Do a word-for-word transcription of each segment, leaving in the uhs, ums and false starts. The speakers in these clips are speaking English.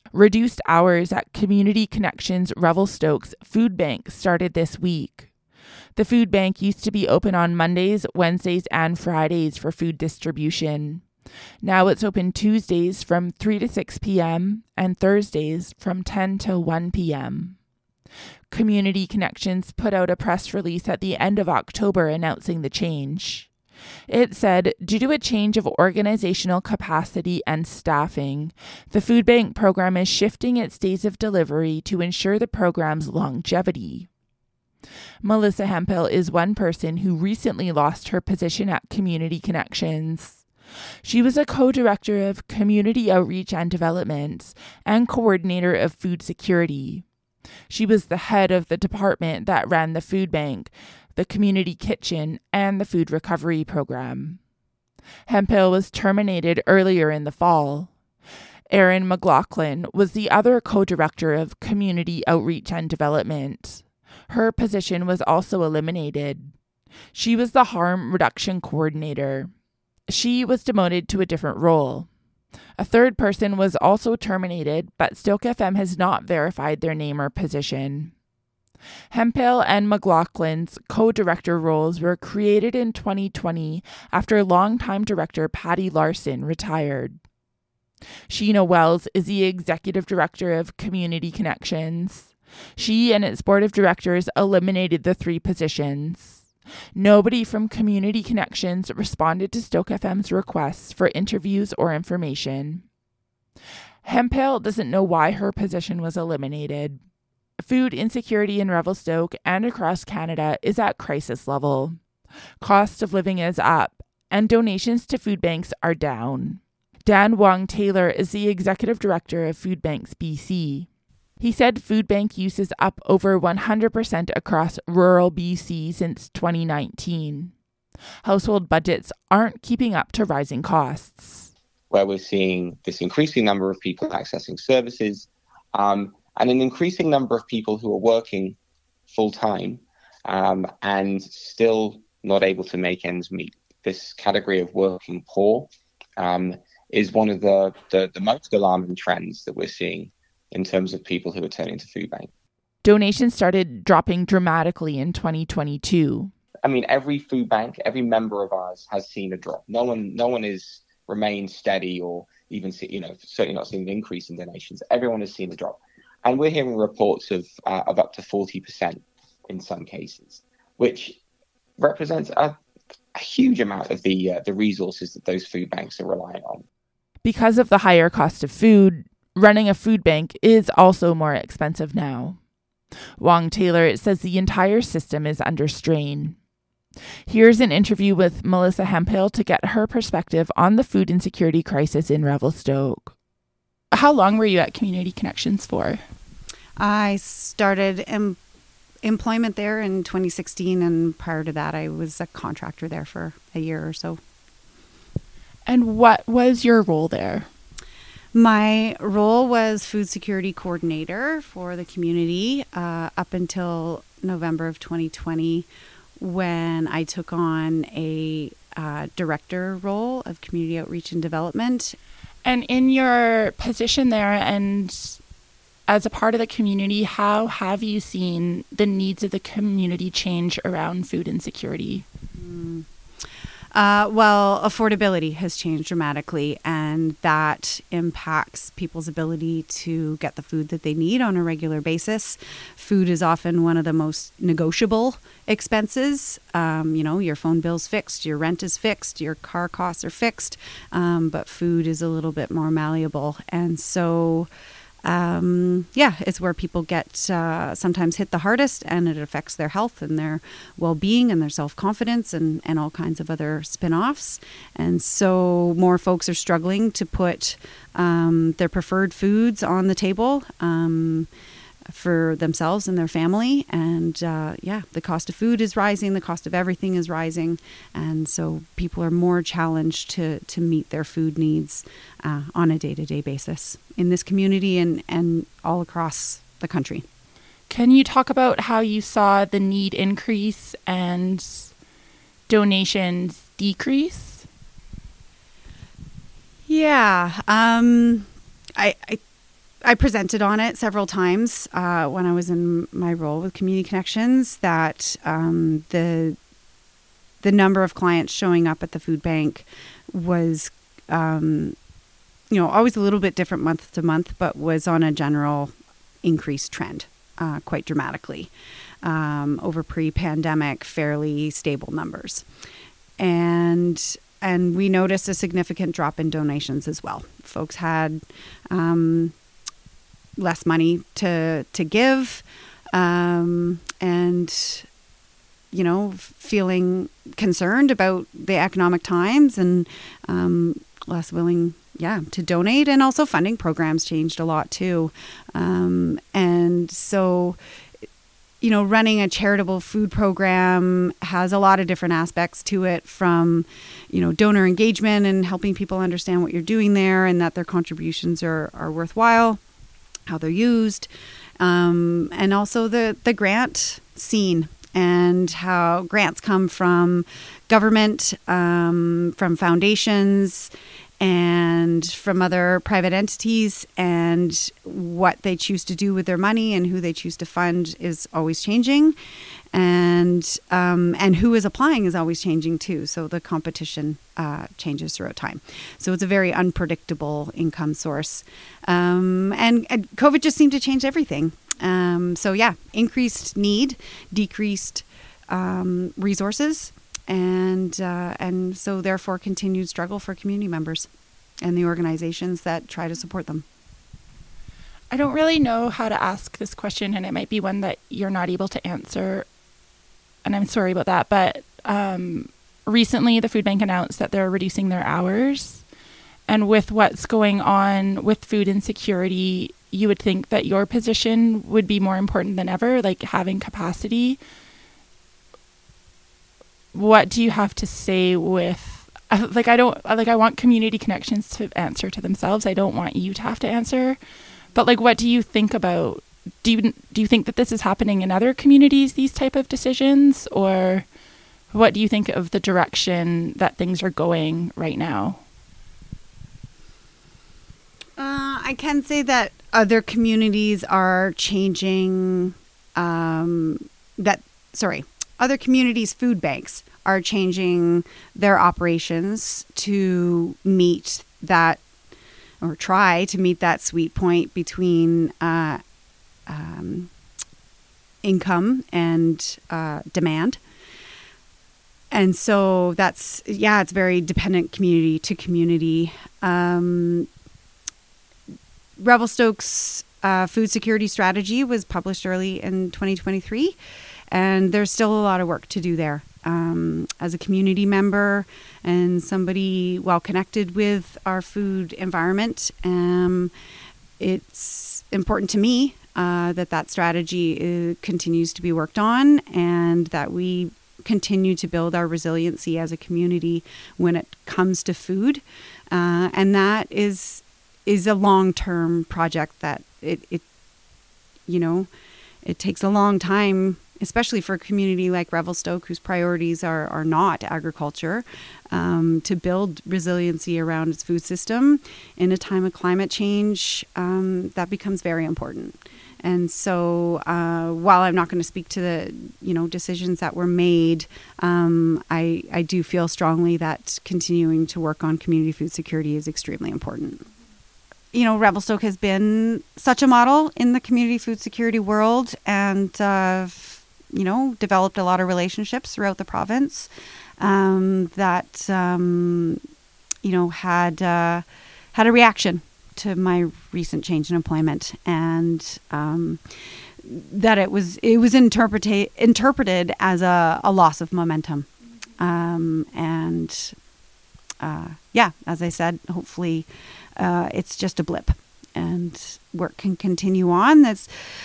Reduced hours at Community Connections Revelstoke's food bank started this week. The food bank used to be open on Mondays, Wednesdays, and Fridays for food distribution. Now it's open Tuesdays from three to six p.m. and Thursdays from ten to one p.m. Community Connections put out a press release at the end of October announcing the change. It said, due to a change of organizational capacity and staffing, the food bank program is shifting its days of delivery to ensure the program's longevity. Melissa Hemphill is one person who recently lost her position at Community Connections. She was a co-director of Community Outreach and Development and coordinator of food security. She was the head of the department that ran the food bank, the community kitchen, and the food recovery program. Hemphill was terminated earlier in the fall. Erin McLaughlin was the other co-director of Community Outreach and Development. Her position was also eliminated. She was the harm reduction coordinator. She was demoted to a different role. A third person was also terminated, but Stoke F M has not verified their name or position. Hemphill and McLaughlin's co-director roles were created in twenty twenty after longtime director Patty Larson retired. Sheena Wells is the executive director of Community Connections. She and its board of directors eliminated the three positions. Nobody from Community Connections responded to Stoke F M's requests for interviews or information. Hemphill doesn't know why her position was eliminated. Food insecurity in Revelstoke and across Canada is at crisis level. Cost of living is up, and donations to food banks are down. Dan Wong-Taylor is the executive director of Food Banks B C. He said food bank use is up over one hundred percent across rural B C since twenty nineteen. Household budgets aren't keeping up to rising costs. Where we're seeing this increasing number of people accessing services, um, and an increasing number of people who are working full-time um, and still not able to make ends meet. This category of working poor um, is one of the, the, the most alarming trends that we're seeing in terms of people who are turning to food bank. Donations started dropping dramatically in twenty twenty-two. I mean, every food bank, every member of ours has seen a drop. No one, no one is remained steady or even, see, you know, certainly not seen an increase in donations. Everyone has seen a drop. And we're hearing reports of uh, of up to forty percent in some cases, which represents a, a huge amount of the uh, the resources that those food banks are relying on. Because of the higher cost of food, running a food bank is also more expensive now. Wong-Taylor says the entire system is under strain. Here's an interview with Melissa Hemphill to get her perspective on the food insecurity crisis in Revelstoke. How long were you at Community Connections for? I started em- employment there in twenty sixteen, and prior to that, I was a contractor there for a year or so. And what was your role there? My role was food security coordinator for the community uh, up until November of twenty twenty, when I took on a uh, director role of community outreach and development. And in your position there and as a part of the community, how have you seen the needs of the community change around food insecurity? Mm. Uh, well, affordability has changed dramatically, and that impacts people's ability to get the food that they need on a regular basis. Food is often one of the most negotiable expenses. Um, you know, your phone bill's fixed, your rent is fixed, your car costs are fixed, um, but food is a little bit more malleable. And so Um, yeah, it's where people get uh, sometimes hit the hardest, and it affects their health and their well-being and their self-confidence and, and all kinds of other spin-offs. And so more folks are struggling to put um, their preferred foods on the table um, for themselves and their family. And uh, yeah, the cost of food is rising, the cost of everything is rising. And so people are more challenged to, to meet their food needs uh, on a day-to-day basis in this community and, and all across the country. Can you talk about how you saw the need increase and donations decrease? Yeah, um, I, I I presented on it several times uh, when I was in my role with Community Connections, that um, the the number of clients showing up at the food bank was, um, you know, always a little bit different month to month, but was on a general increased trend uh, quite dramatically um, over pre-pandemic, fairly stable numbers. And and we noticed a significant drop in donations as well. Folks had um, less money to to give, um, and you know, feeling concerned about the economic times, and um, less willing, yeah, to donate. And also funding programs changed a lot too, um, and so, you know, running a charitable food program has a lot of different aspects to it, from, you know, donor engagement and helping people understand what you're doing there and that their contributions are, are worthwhile, how they're used, um, and also the, the grant scene and how grants come from government, um, from foundations, and from other private entities, and what they choose to do with their money and who they choose to fund is always changing, and um, and who is applying is always changing too. So the competition uh, changes throughout time. So it's a very unpredictable income source, um, and, and COVID just seemed to change everything. Um, so yeah, increased need, decreased um, resources. And uh, and so therefore continued struggle for community members and the organizations that try to support them. I don't really know how to ask this question, and it might be one that you're not able to answer, and I'm sorry about that, but um, recently the food bank announced that they're reducing their hours, and with what's going on with food insecurity, you would think that your position would be more important than ever, like having capacity. What do you have to say with, like, I don't, like, I want Community Connections to answer to themselves. I don't want you to have to answer. But, like, what do you think about, do you, do you think that this is happening in other communities, these type of decisions? Or what do you think of the direction that things are going right now? Uh, I can say that other communities are changing, um, that, sorry, other communities' food banks are changing their operations to meet that, or try to meet that sweet point between uh, um, income and uh, demand. And so that's, yeah, it's very dependent community to community. Um, Revelstoke's uh, food security strategy was published early in twenty twenty-three. And there's still a lot of work to do there. Um, as a community member and somebody well connected with our food environment, um, it's important to me uh, that that strategy uh, continues to be worked on, and that we continue to build our resiliency as a community when it comes to food. Uh, and that is is a long-term project that it, it, you know, it takes a long time, especially for a community like Revelstoke, whose priorities are, are not agriculture, um, to build resiliency around its food system in a time of climate change. Um, that becomes very important. And so uh, while I'm not going to speak to the, you know, decisions that were made, um, I, I do feel strongly that continuing to work on community food security is extremely important. You know, Revelstoke has been such a model in the community food security world, and uh, you know, developed a lot of relationships throughout the province um, that, um, you know, had uh, had a reaction to my recent change in employment, and um, that it was it was interpreted interpreted as a, a loss of momentum, um, and uh, yeah, as I said, hopefully uh, it's just a blip, and work can continue on. That's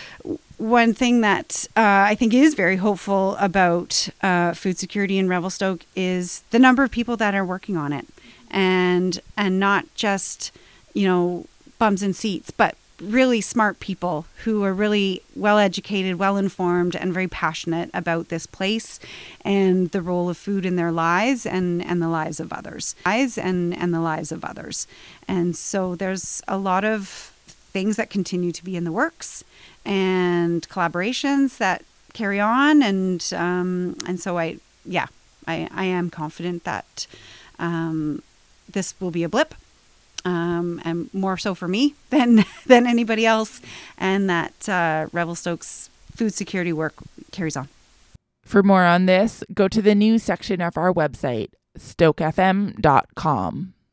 one thing that uh, I think is very hopeful about uh, food security in Revelstoke is the number of people that are working on it, and and not just, you know, bums in seats, but really smart people who are really well educated, well informed, and very passionate about this place and the role of food in their lives and, and the lives of others. Lives and, and the lives of others. And so there's a lot of things that continue to be in the works and collaborations that carry on. And um, and so I, yeah, I, I am confident that um, this will be a blip. Um, and more so for me than than anybody else, and that uh, Revelstoke's food security work carries on. For more on this, go to the news section of our website, stoke f m dot com.